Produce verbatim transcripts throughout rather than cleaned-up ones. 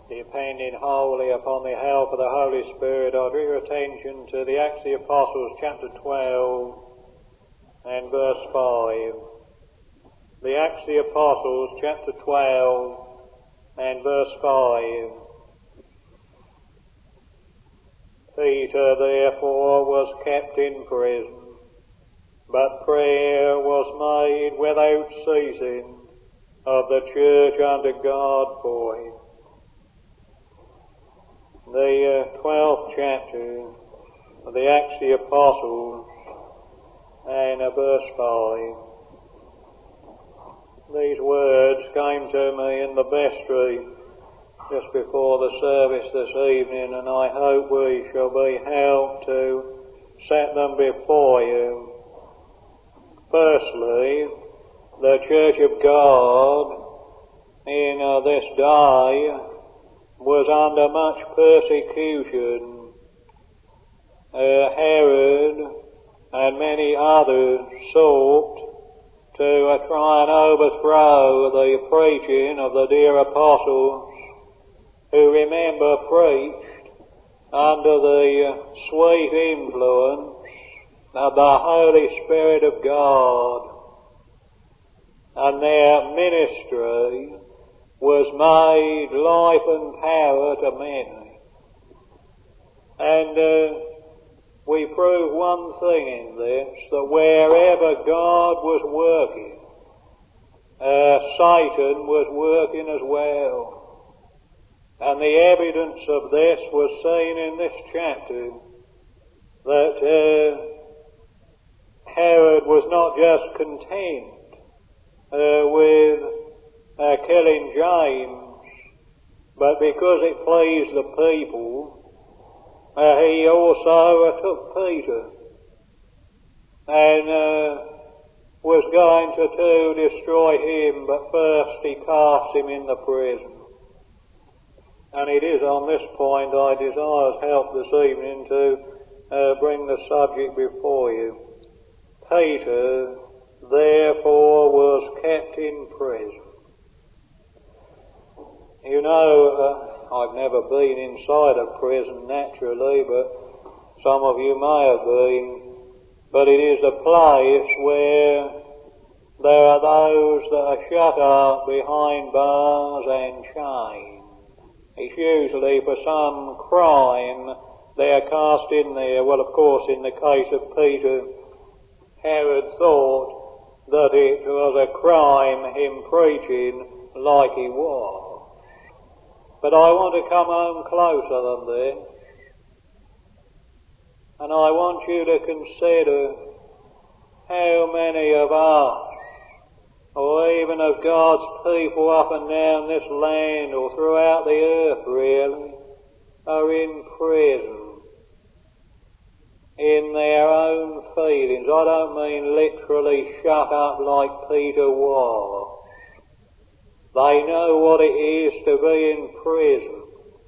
Depending wholly upon the help of the Holy Spirit, I draw your attention to the Acts of the Apostles, chapter twelve and verse five. The Acts of the Apostles, chapter twelve and verse five. Peter therefore was kept in prison, but prayer was made without ceasing of the church unto God for him. The uh, twelfth chapter of the Acts of the Apostles and uh, verse five. These words came to me in the vestry just before the service this evening, and I hope we shall be helped to set them before you. Firstly, the Church of God in uh, this day was under much persecution. Uh, Herod and many others sought to uh, try and overthrow the preaching of the dear apostles who, remember, preached under the uh, sweet influence of the Holy Spirit of God, and their ministry was made life and power to many. And uh, we prove one thing in this, that wherever God was working, uh, Satan was working as well. And the evidence of this was seen in this chapter, that uh, Herod was not just content uh, with Uh, killing James, but because it pleased the people, uh, he also uh, took Peter and uh, was going to, to destroy him, but first he cast him in the prison. And it is on this point I desire help this evening to uh, bring the subject before you. Peter therefore was kept in prison. You know, uh, I've never been inside a prison naturally, but some of you may have been. But it is a place where there are those that are shut up behind bars and chains. It's usually for some crime they are cast in there. Well, of course, in the case of Peter, Herod thought that it was a crime him preaching like he was. But I want to come home closer than this, and I want you to consider how many of us, or even of God's people up and down this land or throughout the earth really, are in prison in their own feelings. I don't mean literally shut up like Peter was. They know what it is to be in prison.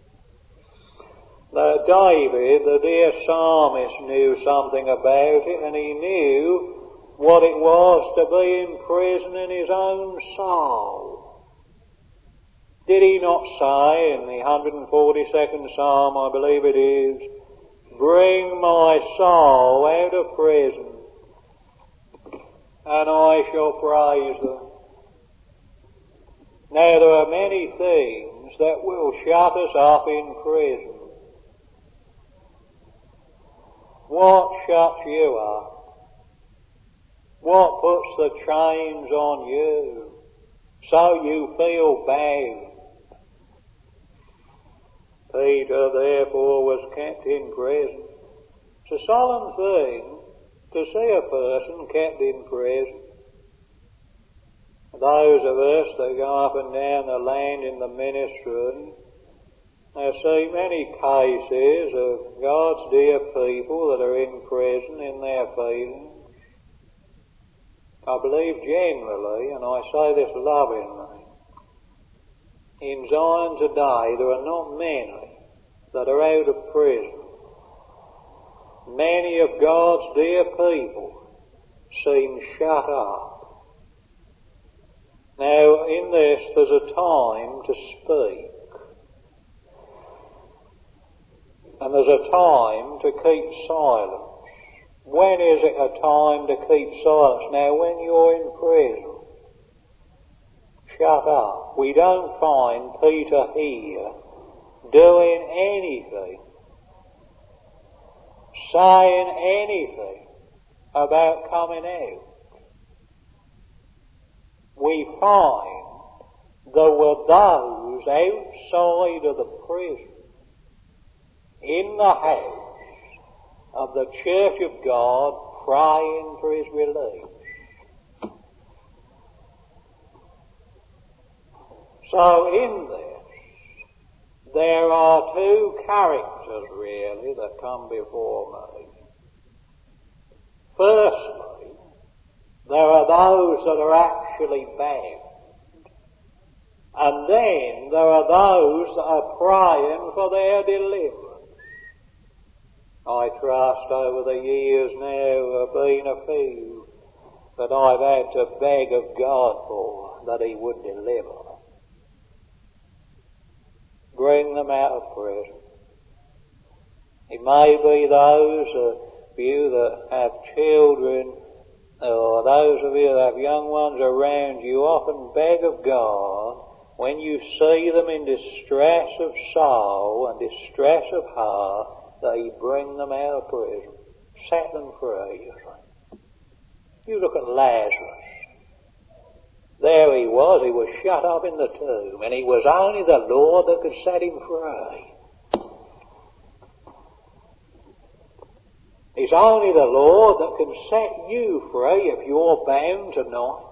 Now, David, the dear psalmist, knew something about it, and he knew what it was to be in prison in his own soul. Did he not say in the one hundred forty-second Psalm, I believe it is, "Bring my soul out of prison, and I shall praise them"? Now, there are many things that will shut us up in prison. What shuts you up? What puts the chains on you so you feel bound? Peter, therefore, was kept in prison. It's a solemn thing to see a person kept in prison. Those of us that go up and down the land in the ministry I see many cases of God's dear people that are in prison in their feelings. I believe generally, and I say this lovingly, in Zion today there are not many that are out of prison. Many of God's dear people seem shut up. Now, in this, there's a time to speak. and there's a time to keep silence. When is it a time to keep silence? Now, when you're in prison, shut up. We don't find Peter here doing anything, saying anything about coming out. We find there were those outside of the prison, in the house of the Church of God, praying for his release. So in this, there are two characters really that come before me. Firstly, there are those that are actually bound. And then there are those that are praying for their deliverance. I trust over the years now there have been a few that I've had to beg of God for, that he would deliver. Bring them out of prison. It may be those of you that have children, or those of you that have young ones around you, often beg of God, when you see them in distress of soul and distress of heart, that he bring them out of prison, set them free. You look at Lazarus. There he was, he was shut up in the tomb, and it was only the Lord that could set him free. It's only the Lord that can set you free if you're bound tonight.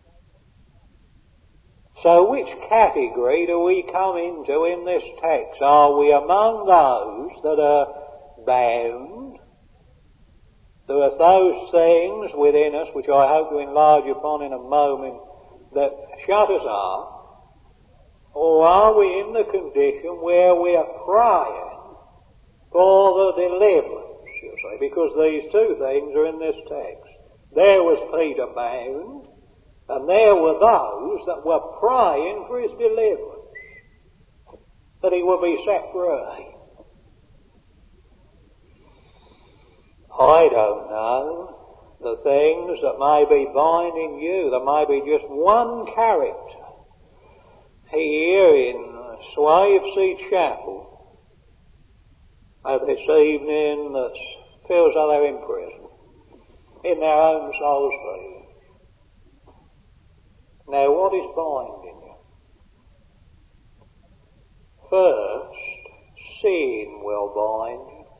So which category do we come into in this text? Are we among those that are bound? There are those things within us, which I hope to enlarge upon in a moment, that shut us up? Or are we in the condition where we are crying for the deliverance, you see? Because these two things are in this text. There was Peter bound, and there were those that were praying for his deliverance, that he would be set free. I don't know the things that may be binding you. There may be just one character here in Swavesey Chapel of this evening that feels like they're in prison, in their own soul's feet. Now, what is binding you? First, sin will bind you.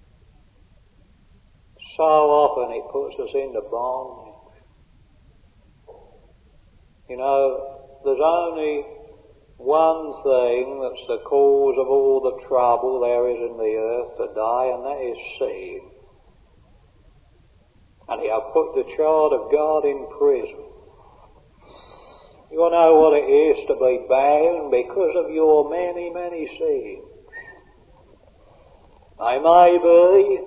So often it puts us into bondage. You know, there's only one thing that's the cause of all the trouble there is in the earth today, and that is sin. And he has put the child of God in prison. You know what it is to be bound because of your many, many sins. They may be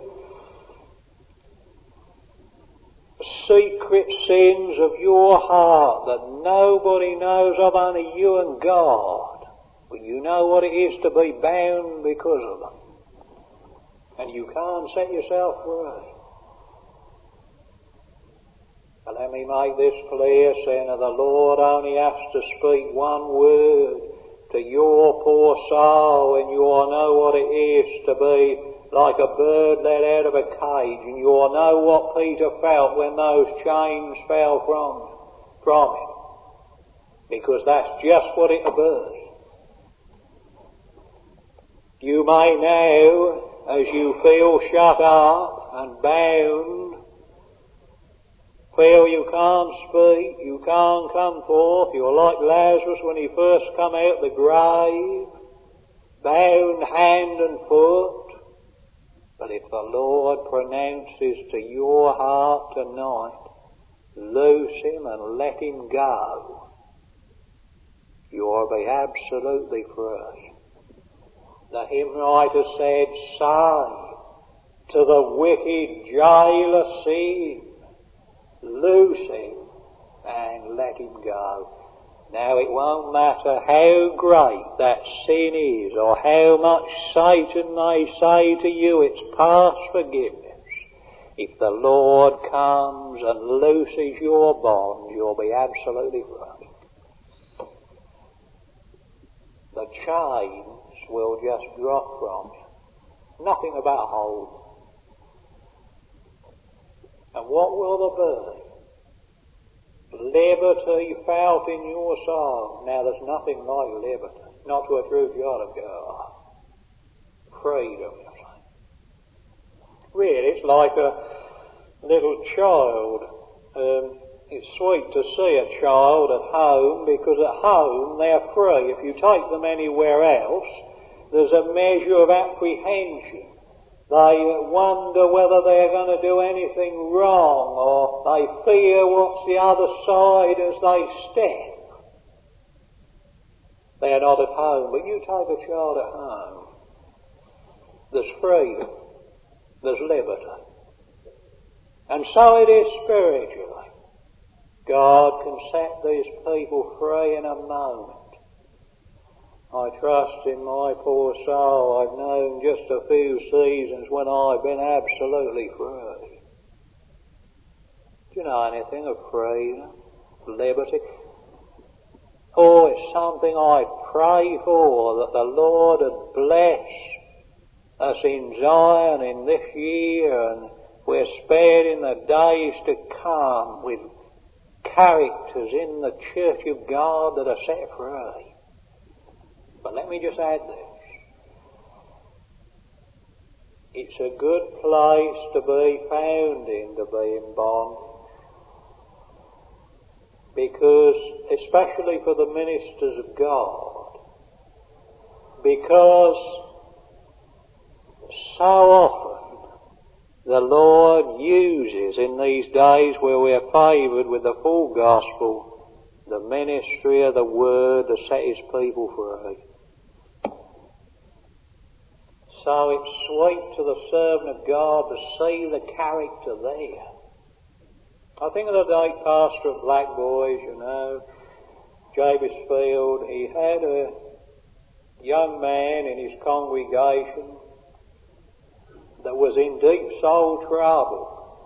secret sins of your heart that nobody knows of, only you and God. But you know what it is to be bound because of them. And you can't set yourself free. And let me make this clear, sinner, the Lord only has to speak one word to your poor soul, and you'll know what it is to be like a bird let out of a cage, and you'll know what Peter felt when those chains fell from, from him. Because that's just what it'll be. You may now, as you feel shut up and bound, feel you can't speak, you can't come forth. You're like Lazarus when he first come out the grave, bound hand and foot. But if the Lord pronounces to your heart tonight, loose him and let him go, you'll be absolutely free. The hymn writer said, say to the wicked jailer sin, loose him and let him go. Now it won't matter how great that sin is or how much Satan may say to you it's past forgiveness. If the Lord comes and looses your bonds, you'll be absolutely free. The chains will just drop from you. Nothing about hold. And what will there be? Liberty felt in your soul. Now there's nothing like liberty. Not to a true child of God. Freedom, you see. Really, it's like a little child. Um, it's sweet to see a child at home, because at home they're free. If you take them anywhere else, there's a measure of apprehension. They wonder whether they're going to do anything wrong, or they fear what's the other side as they step. They're not at home, but you take a child at home. There's freedom. There's liberty. And so it is spiritually. God can set these people free in a moment. I trust in my poor soul I've known just a few seasons when I've been absolutely free. Do you know anything of freedom, liberty? Oh, it's something I pray for, that the Lord would bless us in Zion in this year, and we're spared in the days to come with characters in the church of God that are set free. But let me just add this. It's a good place to be found in, to be in bondage. Because, especially for the ministers of God, because so often the Lord uses in these days where we are favoured with the full gospel, the ministry of the word to set his people free. So it's sweet to the servant of God to see the character there. I think of the late pastor at Black Boys, you know, Jabezfield. He had a young man in his congregation that was in deep soul trouble.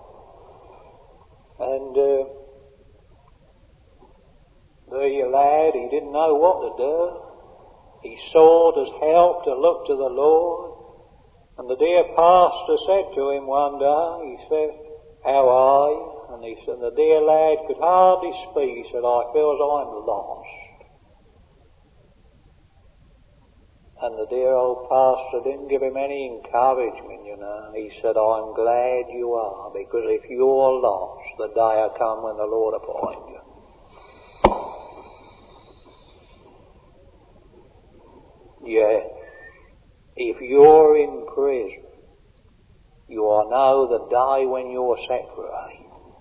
And uh, the lad, he didn't know what to do. He sought as help to look to the Lord. And the dear pastor said to him one day, he said, "How are you?" And he said, the dear lad could hardly speak. He said, "I feel as I'm lost." And the dear old pastor didn't give him any encouragement, you know. He said, "I'm glad you are, because if you're lost, the day will come when the Lord will find you." Yes. If you're in prison, you will know the day when you're set free.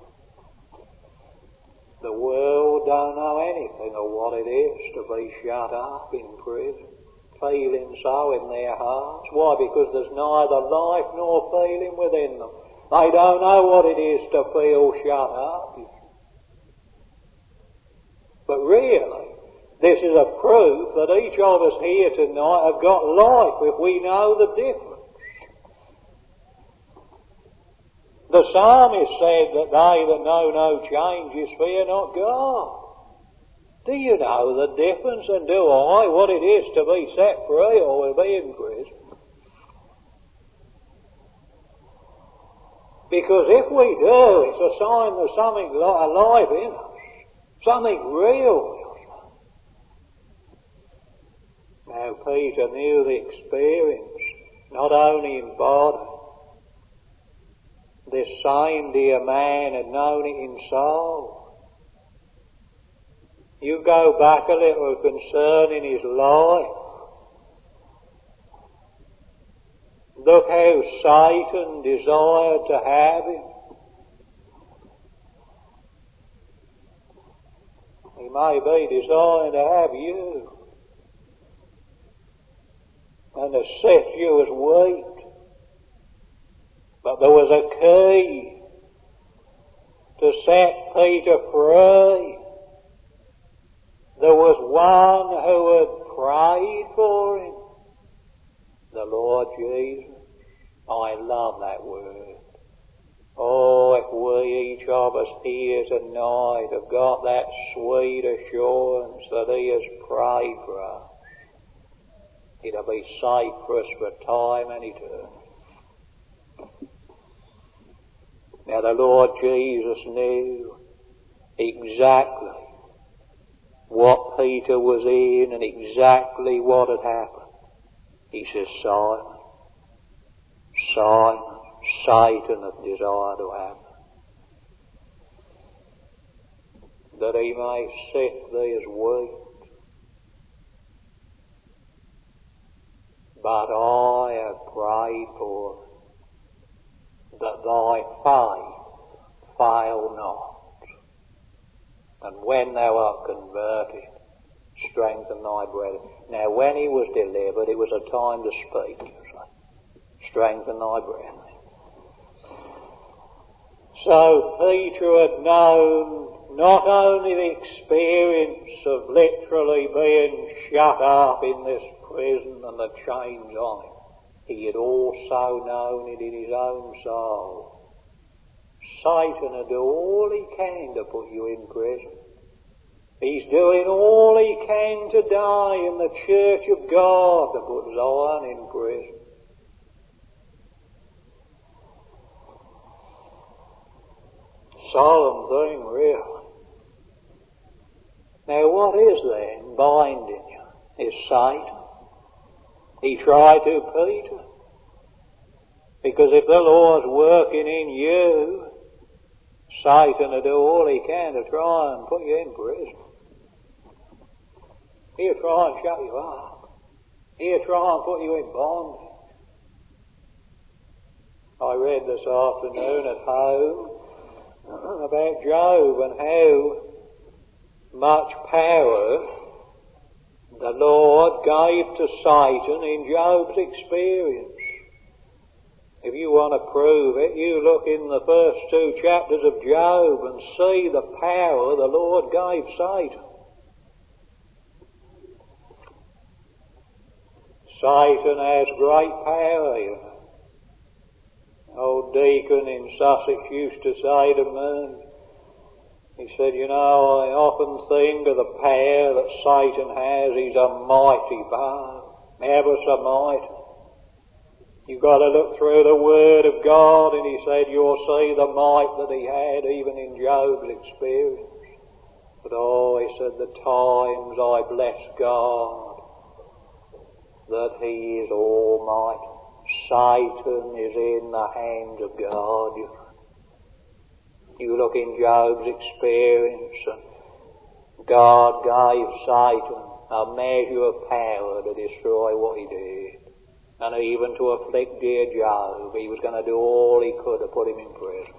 The world don't know anything of what it is to be shut up in prison, feeling so in their hearts. Why? Because there's neither life nor feeling within them. They don't know what it is to feel shut up. But really, this is a proof that each of us here tonight have got life if we know the difference. The psalmist said that they that know no changes fear not God. Do you know the difference, and do I, what it is to be set free or to be in prison? Because if we do, it's a sign there's something alive in us, something real. Now Peter knew the experience, not only in body. This same dear man had known it in soul. You go back a little concerning his life. Look how Satan desired to have him. He may be desiring to have you, and to sift you as wheat. But there was a key to set Peter free. there was one who had prayed for him. The Lord Jesus. I love that word. Oh, if we, each of us here tonight, have got that sweet assurance that He has prayed for us, it'll be safe for us for time and eternity. Now the Lord Jesus knew exactly what Peter was in and exactly what had happened. He says, Simon, Simon, Satan hath desired to have thee, that he may sift thee as wheat. But I have prayed for thee, that thy faith fail not. And when thou art converted, strengthen thy brethren. Now when he was delivered, it was a time to speak. Strengthen thy brethren. So Peter had known not only the experience of literally being shut up in this prison and the chains on him, he had also known it in his own soul. Satan will do all he can to put you in prison. He's doing all he can to die in the church of God to put Zion in prison. Solemn thing, really. Now what is then binding you? Is Satan. He tried to, Peter. Because if the Lord's working in you, Satan will do all he can to try and put you in prison. He'll try and shut you up. He'll try and put you in bondage. I read this afternoon at home about Job and how much power the Lord gave to Satan in Job's experience. If you want to prove it, you look in the first two chapters of Job and see the power the Lord gave Satan. Satan has great power, you know. Old deacon in Sussex used to say to me, he said, you know, I often think of the power that Satan has. He's a mighty bow, ever so mighty. You've got to look through the Word of God, and he said you'll see the might that he had even in Job's experience. But oh, he said, the times I bless God that he is almighty. Satan is in the hands of God. You look in Job's experience, and God gave Satan a measure of power to destroy what he did. And even to afflict dear Job, he was going to do all he could to put him in prison.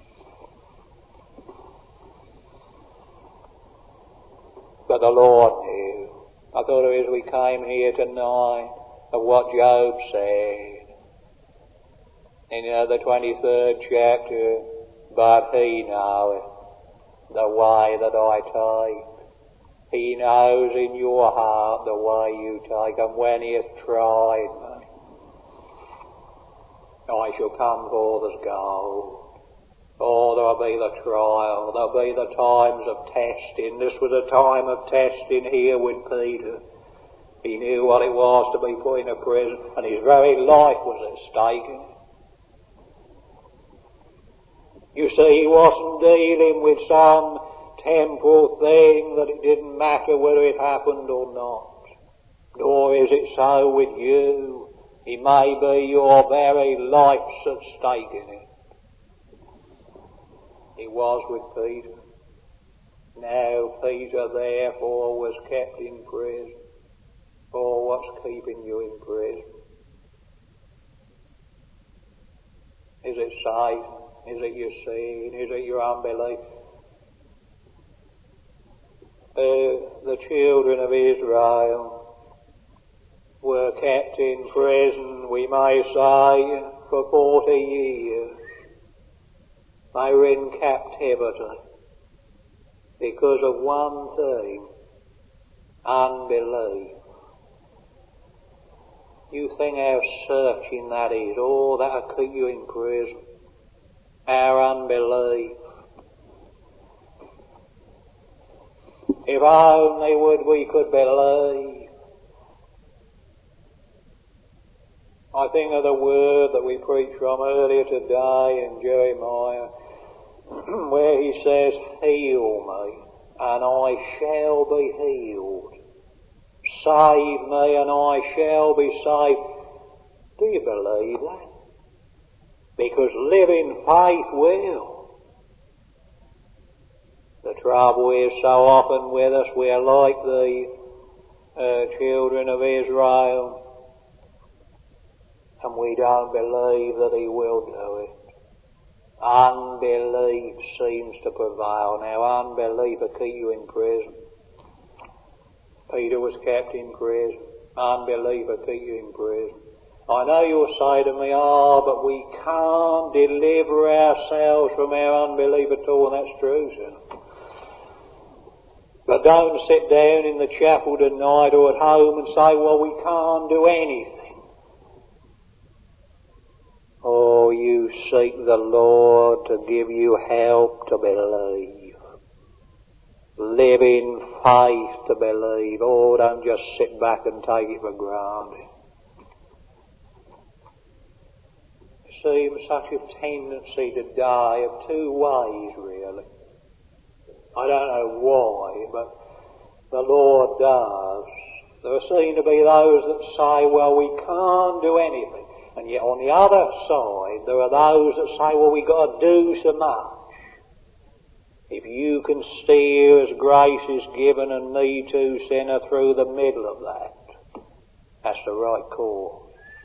But the Lord knew. I thought as we came here tonight of what Job said in uh, the twenty-third chapter, but he knoweth the way that I take. He knows in your heart the way you take, and when he hath tried me, I shall come forth as gold. Oh, there'll be the trial, there'll be the times of testing. This was a time of testing here with Peter. He knew what it was to be put in a prison, and his very life was at stake in it. You see, he wasn't dealing with some temporal thing that it didn't matter whether it happened or not. Nor is it so with you. It may be your very life's at stake in it. It was with Peter. Now Peter therefore was kept in prison. Oh, what's keeping you in prison? Is it Satan? Is it your sin? Is it your unbelief? Uh, the children of Israel were kept in prison, we may say, for forty years. They were in captivity because of one thing. Unbelief. You think how searching that is. Oh, that'll keep you in prison. Our unbelief. If only would we could believe. I think of the word that we preached from earlier today in Jeremiah, where he says, heal me, and I shall be healed. Save me, and I shall be saved. Do you believe that? Because living faith will. The trouble is, so often with us, we are like the uh, children of Israel, and we don't believe that he will do it. Unbelief seems to prevail. Now, unbelief will keep you in prison. Peter was kept in prison. Unbelief will keep you in prison. I know you'll say to me, oh, but we can't deliver ourselves from our unbelief at all, and that's true, sir. But don't sit down in the chapel tonight or at home and say, well, we can't do anything. Oh, you seek the Lord to give you help to believe. Live in faith to believe. Oh, don't just sit back and take it for granted. There seems such a tendency today of two ways, really. I don't know why, but the Lord does. There seem to be those that say, well, we can't do anything. And yet on the other side, there are those that say, well, we've got to do so much. If you can steer as grace is given and me too, sinner, through the middle of that, that's the right course.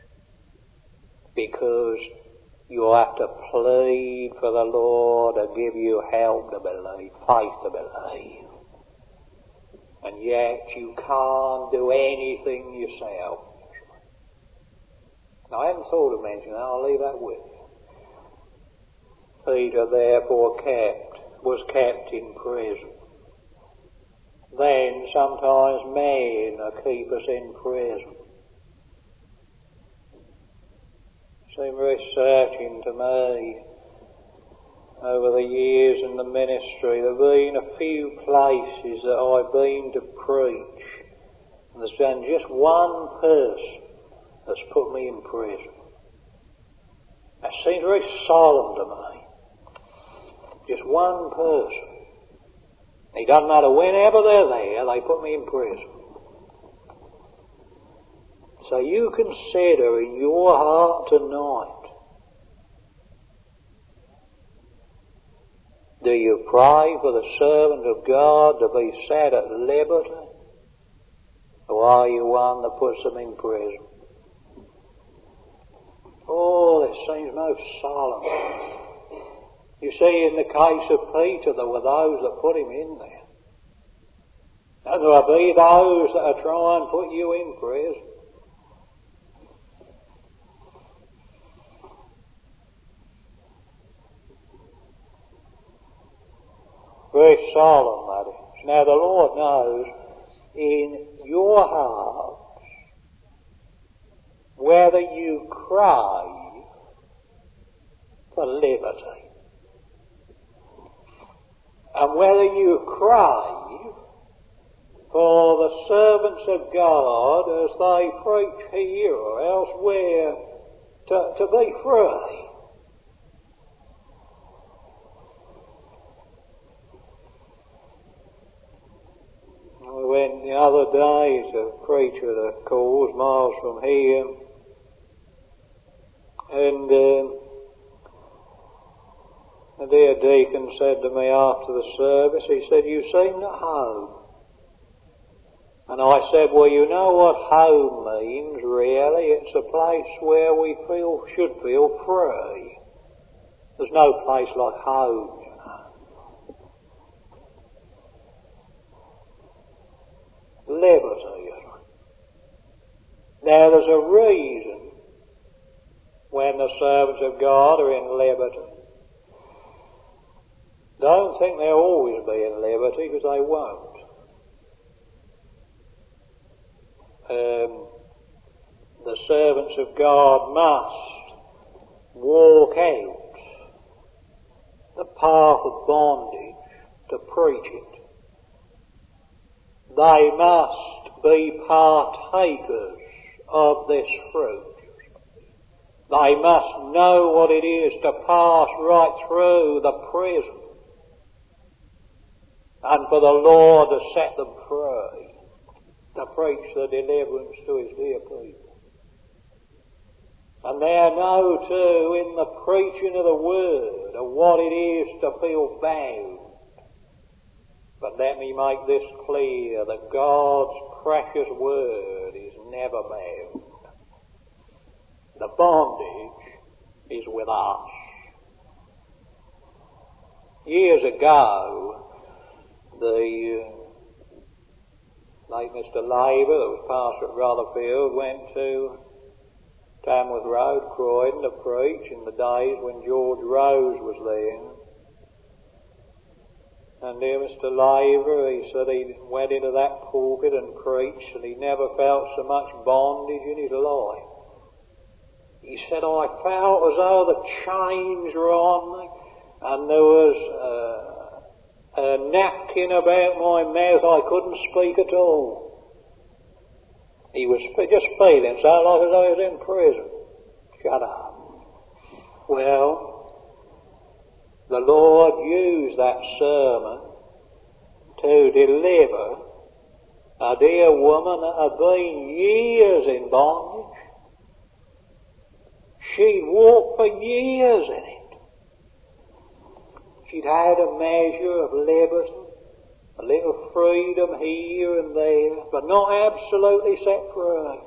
Because you have to plead for the Lord to give you help to believe, faith to believe. And yet you can't do anything yourself. Now, I hadn't thought of mentioning that. I'll leave that with you. Peter, therefore, kept, was kept in prison. Then, sometimes men keep us in prison. Seemed very searching to me over the years in the ministry. There have been a few places that I've been to preach, and there's been just one person that's put me in prison. That seems very solemn to me. Just one person. It doesn't matter whenever they're there, they put me in prison. So you consider in your heart tonight, do you pray for the servant of God to be set at liberty? Or are you one that puts them in prison? Oh, that seems most solemn. You see, in the case of Peter, there were those that put him in there. And there will be those that are trying to put you in prison. Very solemn, that is. Now, the Lord knows in your heart whether you crave for liberty, and whether you crave for the servants of God as they preach here or elsewhere to, to be free. We went the other day to preach at a cause miles from here, and uh, the dear deacon said to me after the service, he said, you seem at home. And I said, well, you know what home means, really. It's a place where we feel, should feel free. There's no place like home, you know. Liberty, you know. Now, there's a reason when the servants of God are in liberty. Don't think they'll always be in liberty, because they won't. um, the servants of God must walk out the path of bondage to preach it. They must be partakers of this fruit. They must know what it is to pass right through the prison and for the Lord to set them free, to preach the deliverance to His dear people. And they know too in the preaching of the Word of what it is to feel bound. But let me make this clear, that God's precious Word is never bound. The bondage is with us. Years ago, the uh, late Mister Labour, that was pastor at Rotherfield, went to Tamworth Road, Croydon, to preach in the days when George Rose was there. And dear Mister Labour, he said he went into that pulpit and preached, and he never felt so much bondage in his life. He said, I felt as though the chains were on me, and there was uh, a napkin about my mouth. I couldn't speak at all. He was just feeling so like as though he was in prison. Shut up. Well, the Lord used that sermon to deliver a dear woman that had been years in bondage. She'd walked for years in it. She'd had a measure of liberty, a little freedom here and there, but not absolutely set free.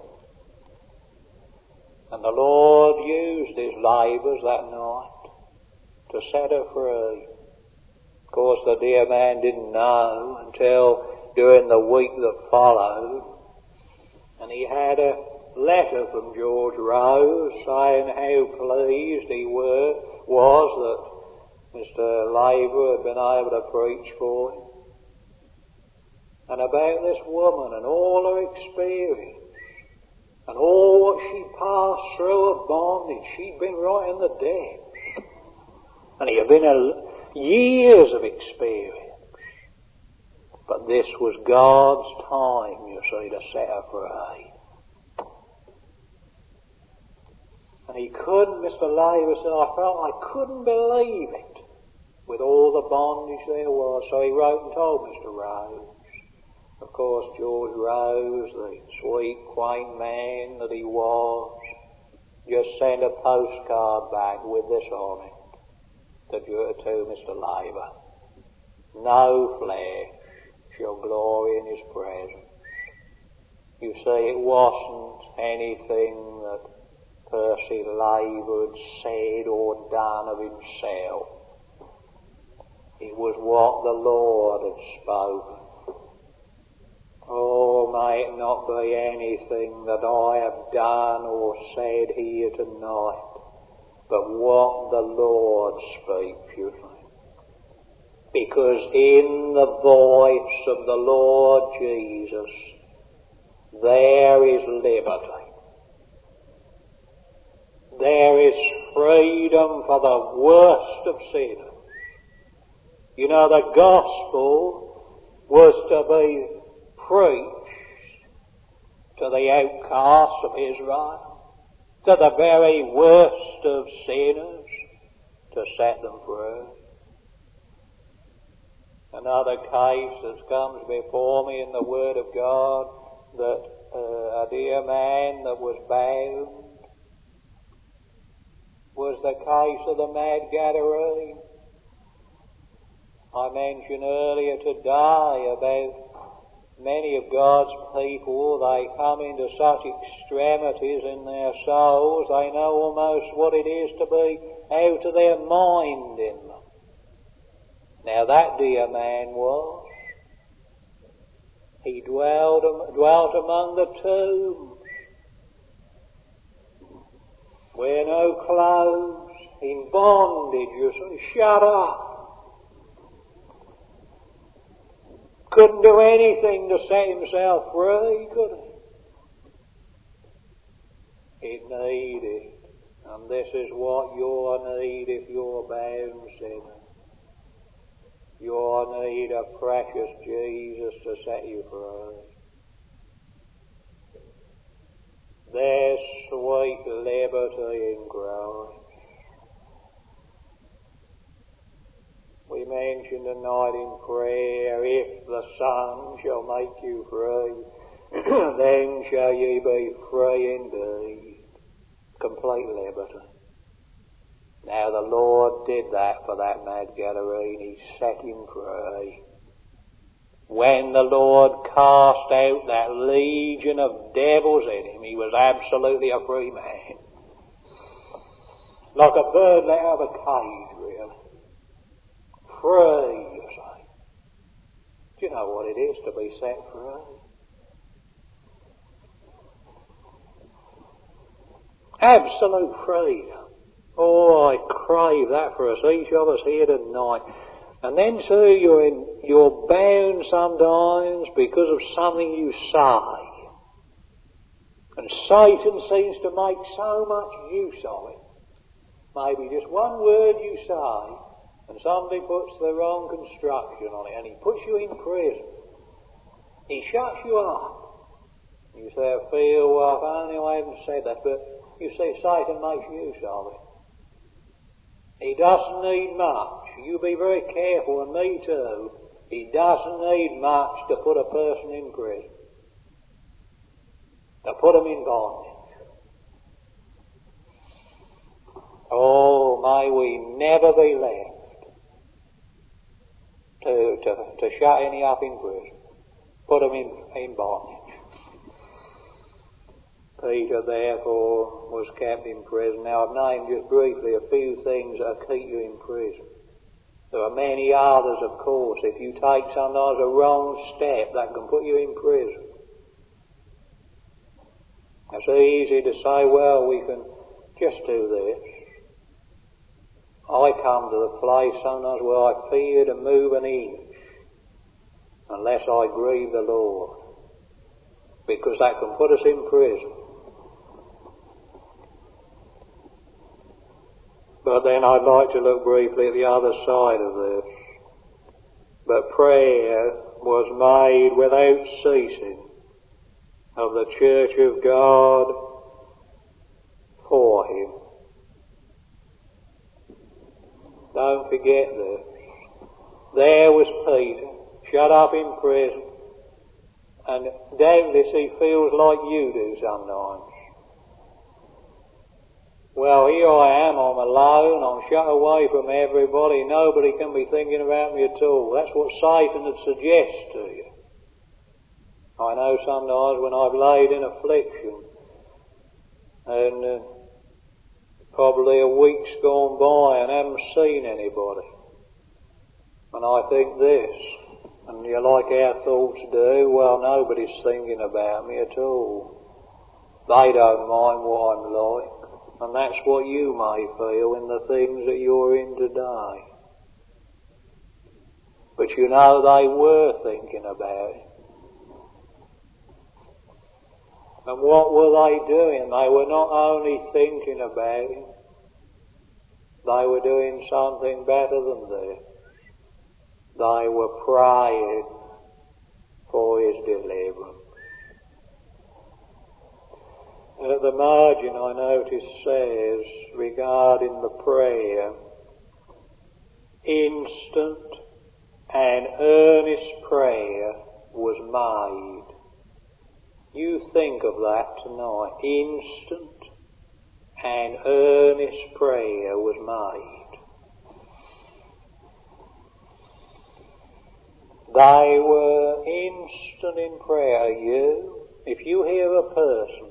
And the Lord used His labours that night to set her free. Of course, the dear man didn't know until during the week that followed, and he had a letter from George Rose saying how pleased he were, was that Mister Labour had been able to preach for him, and about this woman and all her experience and all what she passed through of bondage. She'd been right in the depths. And he had been a, years of experience. But this was God's time, you see, to set her free. And he couldn't, Mister Labour said, I felt I couldn't believe it with all the bondage there was. So he wrote and told Mister Rose. Of course, George Rose, the sweet, quaint man that he was, just sent a postcard back with this on it. To, to Mister Labour. No flesh shall glory in His presence. You see, it wasn't anything that Percy Labour had said or done of himself. It was what the Lord had spoken. Oh, may it not be anything that I have done or said here tonight, but what the Lord speaks, you see. Because in the voice of the Lord Jesus, there is liberty. There is freedom for the worst of sinners. You know, the gospel was to be preached to the outcasts of Israel, to the very worst of sinners, to set them free. Another case that comes before me in the Word of God, that uh, a dear man that was bound, was the case of the mad Gadarene. I mentioned earlier today about many of God's people. They come into such extremities in their souls, they know almost what it is to be out of their mind in them. Now that dear man was. He dwelled, dwelt among the tombs, wear no clothes, in bondage, you see, shut up. Couldn't do anything to set himself free, could he? it needed. And this is what your need if you're bound sinner. Your need of precious Jesus to set you free. There's sweet liberty in Christ. We mentioned tonight in prayer, if the Son shall make you free, then shall ye be free indeed. Complete liberty. Now the Lord did that for that mad Gadarene. He set him free. When the Lord cast out that legion of devils in him, he was absolutely a free man. Like a bird let out of a cage, really. Free, you say. Do you know what it is to be set free? Absolute freedom. Oh, I crave that for us, each of us here tonight. And then too, you're in, you're bound sometimes because of something you say. And Satan seems to make so much use of it. Maybe just one word you say, and somebody puts the wrong construction on it, and he puts you in prison. He shuts you up. You say, I feel, well, if only I haven't said that, but you see, Satan makes use of it. He doesn't need much. You be very careful, and me too. He doesn't need much to put a person in prison. To put him in bondage. Oh, may we never be left to, to, to shut any up in prison. Put him in, in bondage. Peter, therefore, was kept in prison. Now, I've named just briefly a few things that keep you in prison. There are many others, of course. If you take sometimes a wrong step, that can put you in prison. It's easy to say, well, we can just do this. I come to the place sometimes where I fear to move an inch unless I grieve the Lord, because that can put us in prison. But then I'd like to look briefly at the other side of this. But prayer was made without ceasing of the Church of God for him. Don't forget this. There was Peter, shut up in prison, and doubtless he feels like you do sometimes. Well, here I am, I'm alone, I'm shut away from everybody, nobody can be thinking about me at all. That's what Satan would suggest to you. I know sometimes when I've laid in affliction, and uh, probably a week's gone by and haven't seen anybody, and I think this, and you like our thoughts do, well, nobody's thinking about me at all. They don't mind what I'm like. And that's what you may feel in the things that you're in today. But you know they were thinking about it. And what were they doing? They were not only thinking about it, they were doing something better than this. They were praying for his deliverance. At the margin, I notice, says, regarding the prayer, instant and earnest prayer was made. You think of that tonight. Instant and earnest prayer was made. They were instant in prayer. You, if you hear a person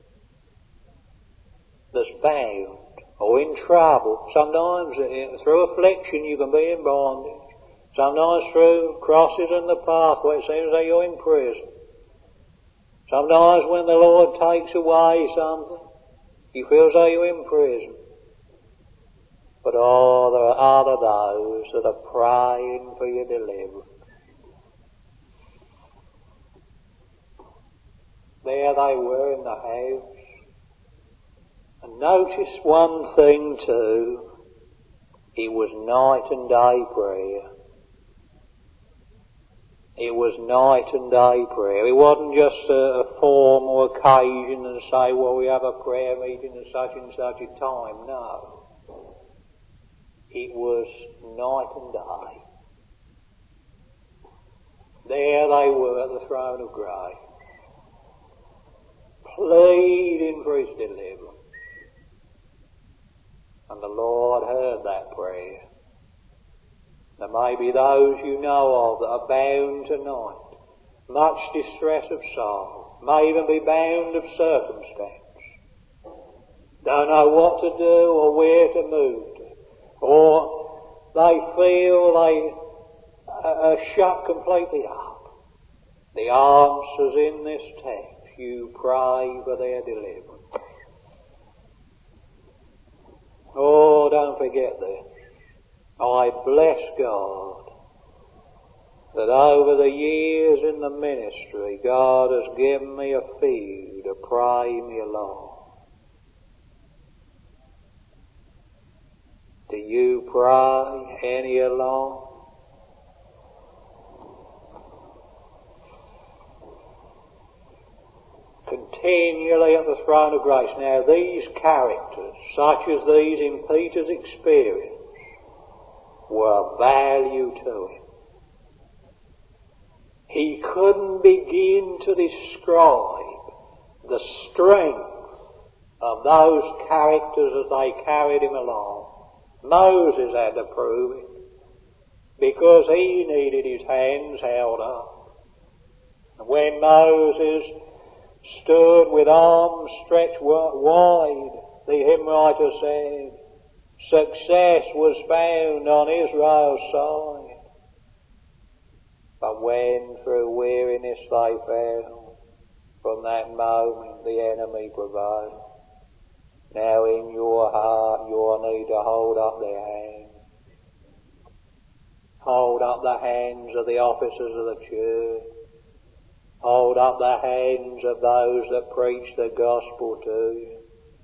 that's bound or in trouble. Sometimes through affliction you can be in bondage. Sometimes through crosses in the pathway it seems that you're in prison. Sometimes when the Lord takes away something, you feel as though you're in prison. But oh, there are other those that are praying for your deliverance. There they were in the house. And notice one thing too, it was night and day prayer. It was night and day prayer. It wasn't just a, a form or occasion and say, well, we have a prayer meeting at such and such a time. No. It was night and day. There they were at the throne of grace, pleading for his deliverance. And the Lord heard that prayer. There may be those you know of that are bound tonight, much distress of soul, may even be bound of circumstance, don't know what to do or where to move to, or they feel they are shut completely up. The answer's in this text. You pray for their deliverance. Oh, don't forget this. I bless God that over the years in the ministry, God has given me a fee to pray me along. Do you pray any along? Continually at the throne of grace. Now these characters, such as these in Peter's experience, were of value to him. He couldn't begin to describe the strength of those characters as they carried him along. Moses had to prove it, because he needed his hands held up. And when Moses stood with arms stretched wide, the hymn writer said, success was found on Israel's side. But when through weariness they fell, from that moment the enemy prevailed. Now in your heart you'll need to hold up their hands. Hold up the hands of the officers of the church. Hold up the hands of those that preach the gospel to you.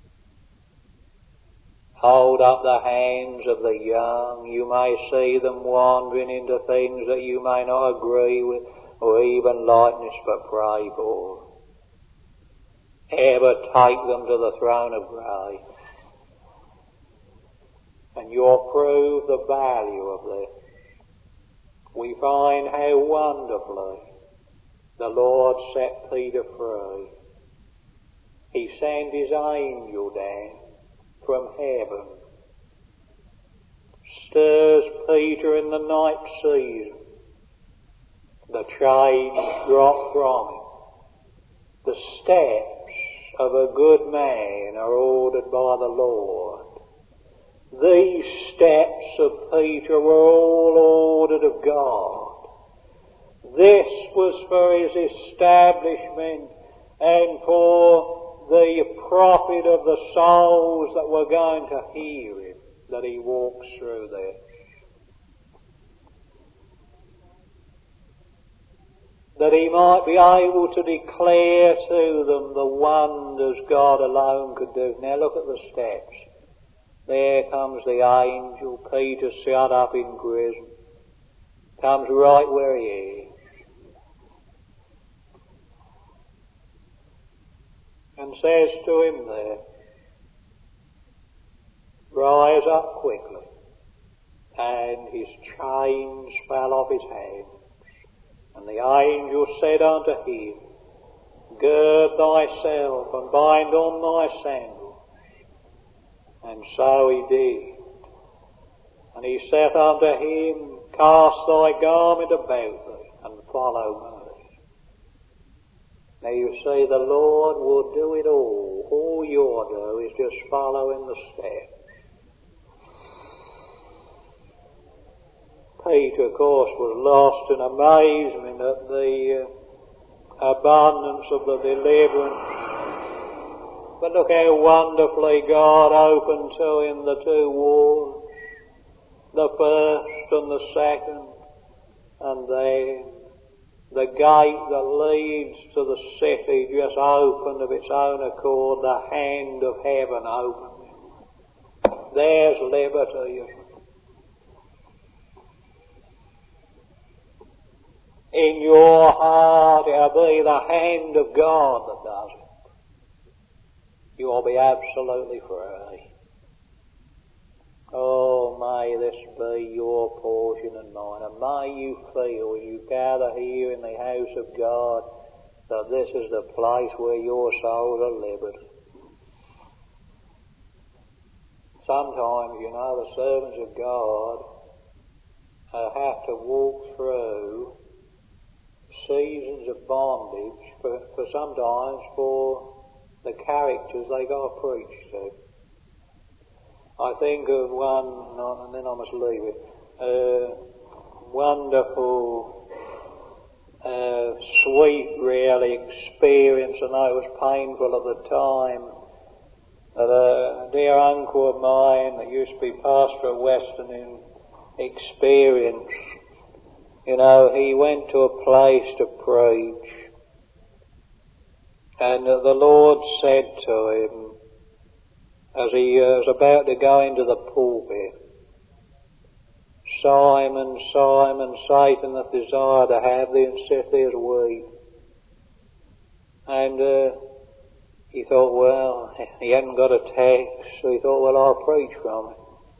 Hold up the hands of the young. You may see them wandering into things that you may not agree with or even likeness, but pray for. Ever take them to the throne of grace, and you'll prove the value of this. We find how wonderfully the Lord set Peter free. He sent his angel down from heaven, stirs Peter in the night season. The chains drop from him. The steps of a good man are ordered by the Lord. These steps of Peter were all ordered of God. This was for his establishment and for the profit of the souls that were going to hear him, that he walks through this. That he might be able to declare to them the wonders God alone could do. Now look at the steps. There comes the angel, Peter shut up in prison. Comes right where he is. And says to him there, rise up quickly. And his chains fell off his hands. And the angel said unto him, gird thyself and bind on thy sandals. And so he did. And he saith unto him, cast thy garment about thee and follow me. Now you see, the Lord will do it all. All you'll do is just follow in the steps. Peter, of course, was lost in amazement at the uh, abundance of the deliverance. But look how wonderfully God opened to him the two walls, the first and the second, and then the gate that leads to the city just opened of its own accord. The hand of heaven opened. There's liberty. In your heart it'll be the hand of God that does it. You will be absolutely free. Oh, may this be your portion and mine, and may you feel as you gather here in the house of God that this is the place where your souls are liberty. Sometimes, you know, the servants of God uh, have to walk through seasons of bondage for, for sometimes for the characters they got to preach to. I think of one, and then I must leave it, uh, wonderful, uh, sweet, really, experience, and though it was painful at the time, that a dear uncle of mine that used to be pastor at Western experienced. You know, he went to a place to preach, and uh, the Lord said to him, as he uh, was about to go into the pulpit, Simon, Simon, Satan hath desired to have thee and sift thee as wheat. And uh, he thought, well, he hadn't got a text, so he thought, well, I'll preach from it.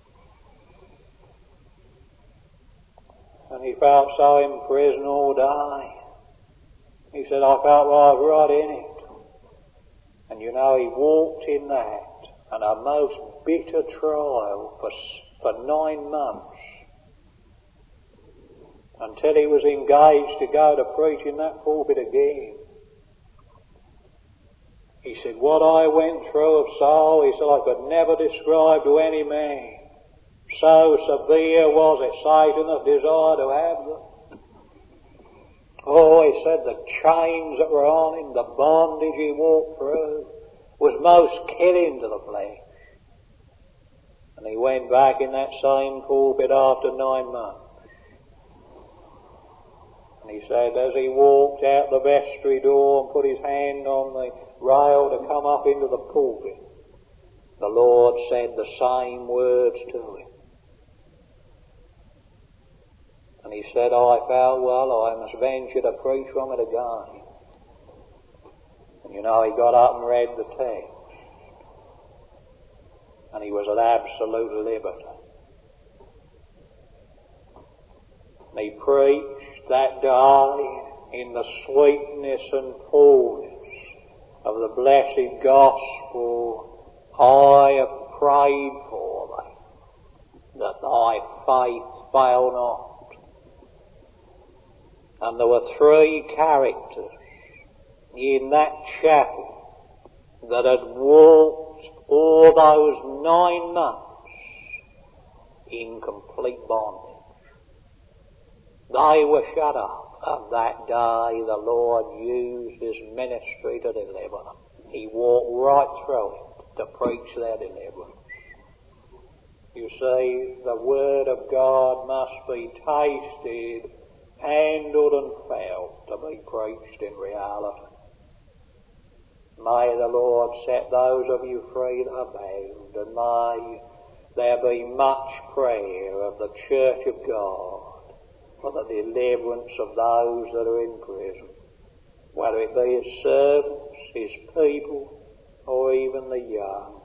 And he felt so in prison all day. He said, I felt like I was right in it. And you know, he walked in that, and a most bitter trial for, for nine months, until he was engaged to go to preach in that pulpit again. He said, what I went through of soul, he said, I could never describe to any man. So severe was it, Satan that desired to have them. Oh, he said the chains that were on him, the bondage he walked through, was most killing to the flesh. And he went back in that same pulpit after nine months. And he said as he walked out the vestry door and put his hand on the rail to come up into the pulpit, the Lord said the same words to him. And he said, I felt, well, I must venture to preach from it again. And you know, he got up and read the text. And he was at absolute liberty. And he preached that day in the sweetness and fullness of the blessed gospel. I have prayed for thee, that thy faith fail not. And there were three characters in that chapel that had walked all those nine months in complete bondage. They were shut up, and that day the Lord used his ministry to deliver them. He walked right through it to preach their deliverance. You see, the Word of God must be tasted, handled and felt to be preached in reality. May the Lord set those of you free that are bound, and may there be much prayer of the Church of God for the deliverance of those that are in prison, whether it be his servants, his people, or even the young.